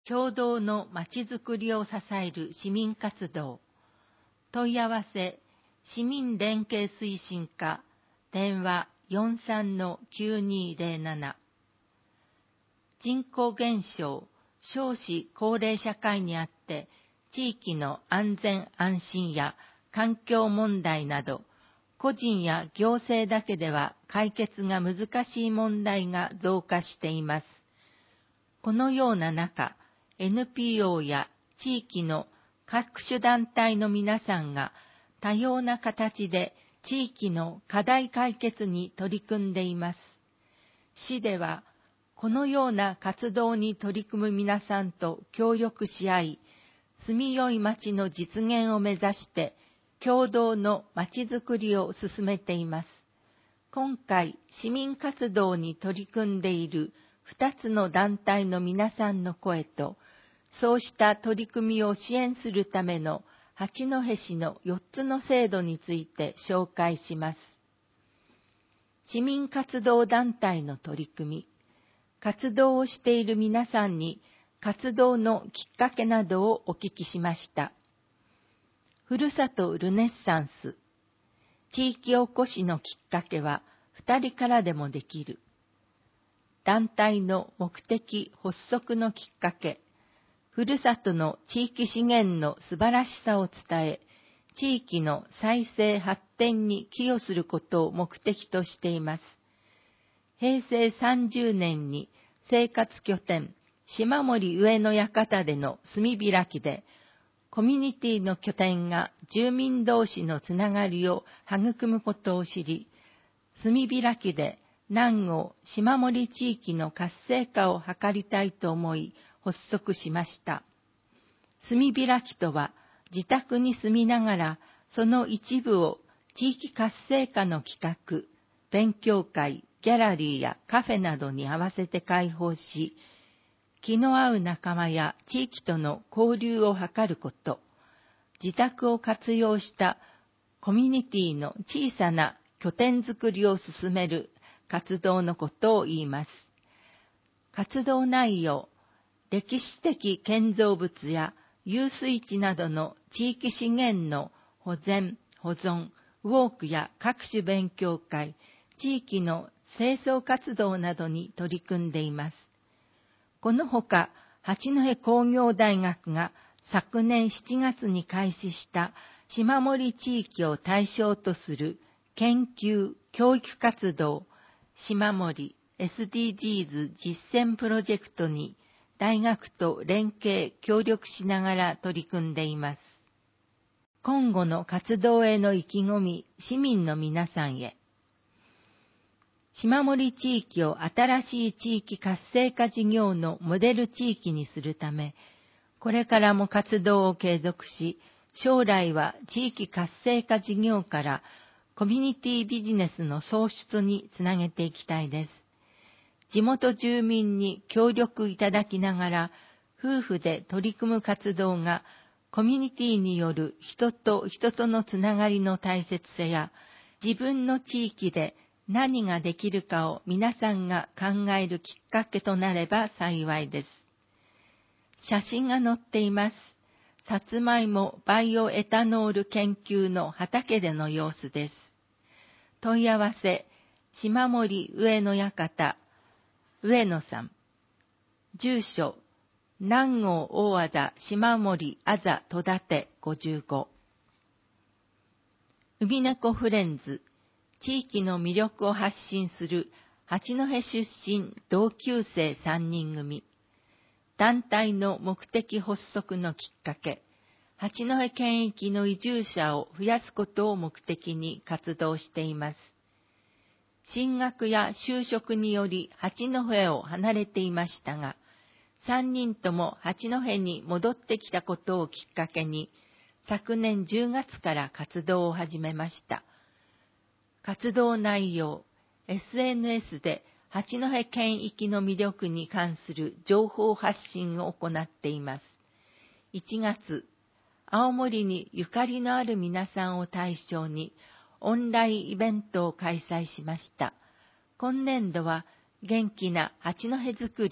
共同のまちづくりを支える市民活動。問い合わせ、市民連携推進課、電話 43-9207。人口減少、少子高齢社会にあって、地域の安全安心や環境問題など、個人や行政だけでは解決が難しい問題が増加しています。このような中、NPO や地域の各種団体の皆さんが多様な形で地域の課題解決に取り組んでいます。市では、このような活動に取り組む皆さんと協力し合い、住みよい町の実現を目指して、共同の町づくりを進めています。今回、市民活動に取り組んでいる2つの団体の皆さんの声と、そうした取り組みを支援するための八戸市の4つの制度について紹介します。市民活動団体の取り組み、活動をしている皆さんに活動のきっかけなどをお聞きしました。ふるさとルネッサンス、地域おこしのきっかけは2人からでもできる。団体の目的発足のきっかけ、ふるさとの地域資源の素晴らしさを伝え、地域の再生発展に寄与することを目的としています。平成30年に生活拠点、島森上野館での炭開きで、コミュニティの拠点が住民同士のつながりを育むことを知り、炭開きで南郷島森地域の活性化を図りたいと思い発足しました。炭開きとは、自宅に住みながらその一部を地域活性化の企画、勉強会、ギャラリーやカフェなどに合わせて開放し、気の合う仲間や地域との交流を図ること、自宅を活用したコミュニティの小さな拠点づくりを進める活動のことを言います。活動内容、歴史的建造物や遊水地などの地域資源の保全、保存、ウォークや各種勉強会、地域の清掃活動などに取り組んでいます。このほか、八戸工業大学が昨年7月に開始した島森地域を対象とする研究・教育活動、島森 SDGs 実践プロジェクトに大学と連携・協力しながら取り組んでいます。今後の活動への意気込み、市民の皆さんへ。島森地域を新しい地域活性化事業のモデル地域にするため、これからも活動を継続し、将来は地域活性化事業からコミュニティビジネスの創出につなげていきたいです。地元住民に協力いただきながら、夫婦で取り組む活動がコミュニティによる人と人とのつながりの大切さや、自分の地域で何ができるかを皆さんが考えるきっかけとなれば幸いです。写真が載っています。さつまいもバイオエタノール研究の畑での様子です。問い合わせ、島森上野館、上野さん。住所、南郷大字島森あざ戸建55。海猫フレンズ、地域の魅力を発信する八戸出身同級生3人組。団体の目的発足のきっかけ、八戸県域の移住者を増やすことを目的に活動しています。進学や就職により八戸を離れていましたが、3人とも八戸に戻ってきたことをきっかけに、昨年10月から活動を始めました。活動内容、SNS で八戸県域の魅力に関する情報発信を行っています。1月、青森にゆかりのある皆さんを対象にオンラインイベントを開催しました。今年度は元気な八戸づくり、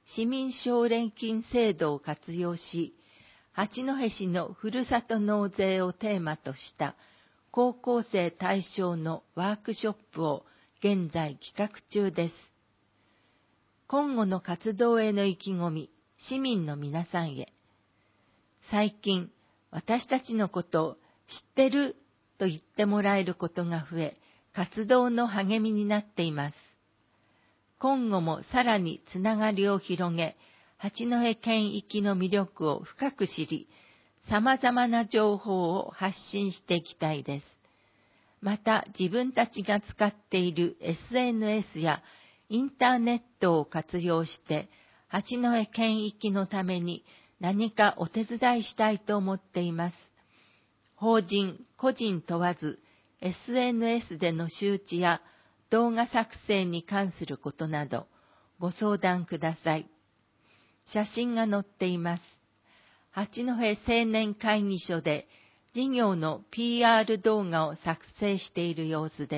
市民奨励金制度を活用し、八戸市のふるさと納税をテーマとした高校生対象のワークショップを現在企画中です。今後の活動への意気込み、市民の皆さんへ。最近、私たちのことを知ってると言ってもらえることが増え、活動の励みになっています。今後もさらにつながりを広げ、八戸県域の魅力を深く知り、様々な情報を発信していきたいです。また、自分たちが使っている SNS やインターネットを活用して、八戸県域のために何かお手伝いしたいと思っています。法人、個人問わず、SNS での周知や動画作成に関することなど、ご相談ください。写真が載っています。八戸青年会議所で事業の PR 動画を作成している様子です。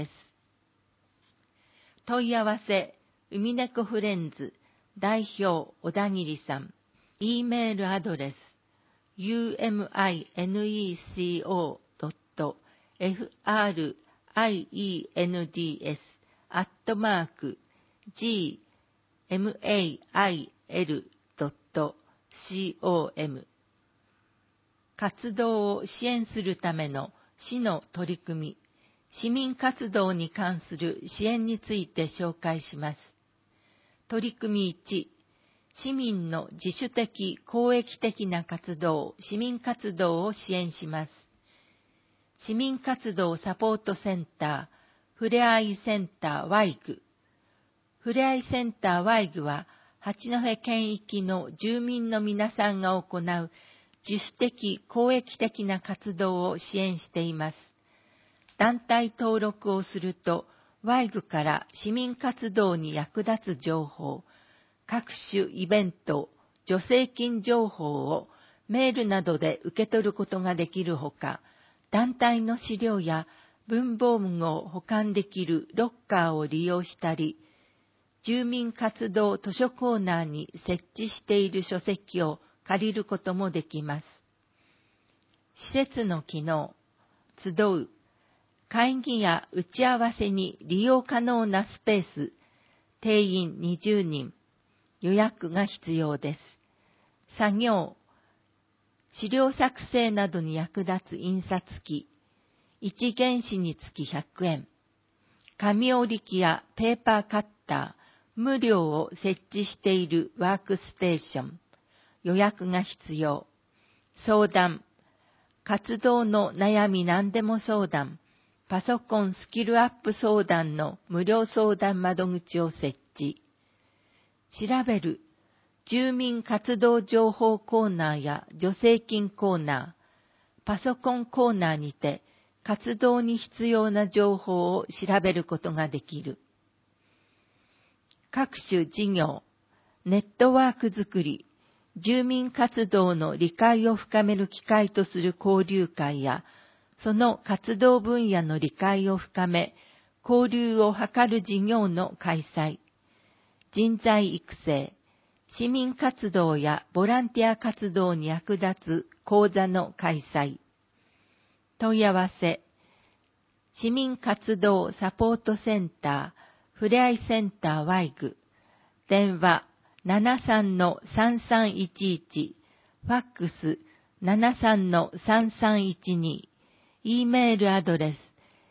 問い合わせ、海猫フレンズ、代表小田切さん、E メールアドレス、uminec.friends@gmail.com。活動を支援するための市の取り組み、市民活動に関する支援について紹介します。取り組み1、市民の自主的公益的な活動、市民活動を支援します。市民活動サポートセンター、ふれあいセンター WIG。ふれあいセンター WIG は、八戸県域の住民の皆さんが行う自主的公益的な活動を支援しています。団体登録をすると、WIG から市民活動に役立つ情報、各種イベント、助成金情報をメールなどで受け取ることができるほか、団体の資料や文房具を保管できるロッカーを利用したり、住民活動図書コーナーに設置している書籍を借りることもできます。施設の機能、集う、会議や打ち合わせに利用可能なスペース、定員20人、予約が必要です。作業、資料作成などに役立つ印刷機、1原子につき100円、紙折り機やペーパーカッター、無料を設置しているワークステーション、予約が必要。相談、活動の悩み何でも相談、パソコンスキルアップ相談の無料相談窓口を設置。調べる、住民活動情報コーナーや助成金コーナー、パソコンコーナーにて活動に必要な情報を調べることができる。各種事業、ネットワークづくり、住民活動の理解を深める機会とする交流会や、その活動分野の理解を深め、交流を図る事業の開催、人材育成、市民活動やボランティア活動に役立つ講座の開催、問い合わせ、市民活動サポートセンター、ふれあいセンター WIG、電話73-3311、ファックス 73-3312、E メールアドレス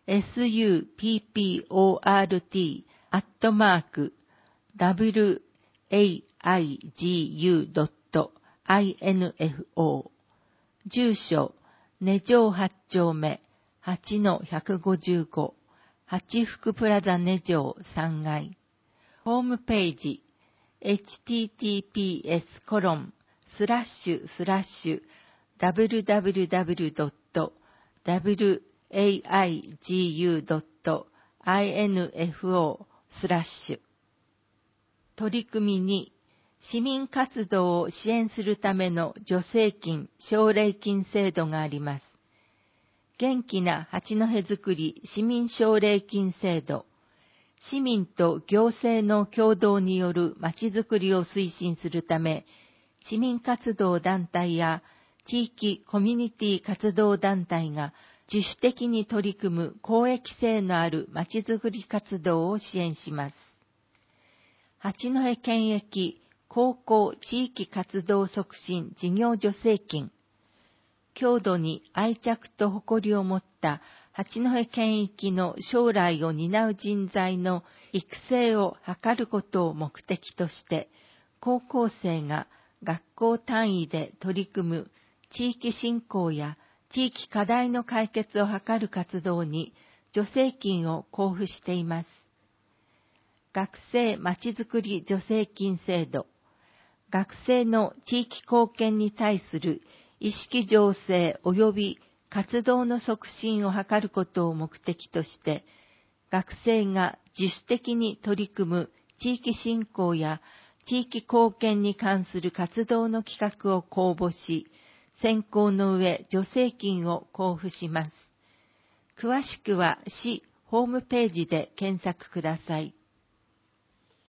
support@waigu.info、 住所、根城8丁目8-155、八福プラザ根城3階。ホームページ、https://www.waigu.info/ 取り組みに、市民活動を支援するための助成金、奨励金制度があります。元気な八戸づくり市民奨励金制度。 市民と行政の共同によるまちづくりを推進するため、市民活動団体や地域コミュニティ活動団体が自主的に取り組む公益性のあるまちづくり活動を支援します。八戸県駅高校地域活動促進事業助成金。郷土に愛着と誇りを持った八戸県域の将来を担う人材の育成を図ることを目的として、高校生が学校単位で取り組む地域振興や地域課題の解決を図る活動に助成金を交付しています。学生まちづくり助成金制度。学生の地域貢献に対する意識醸成及び活動の促進を図ることを目的として、学生が自主的に取り組む地域振興や地域貢献に関する活動の企画を公募し、選考の上助成金を交付します。詳しくは市ホームページで検索ください。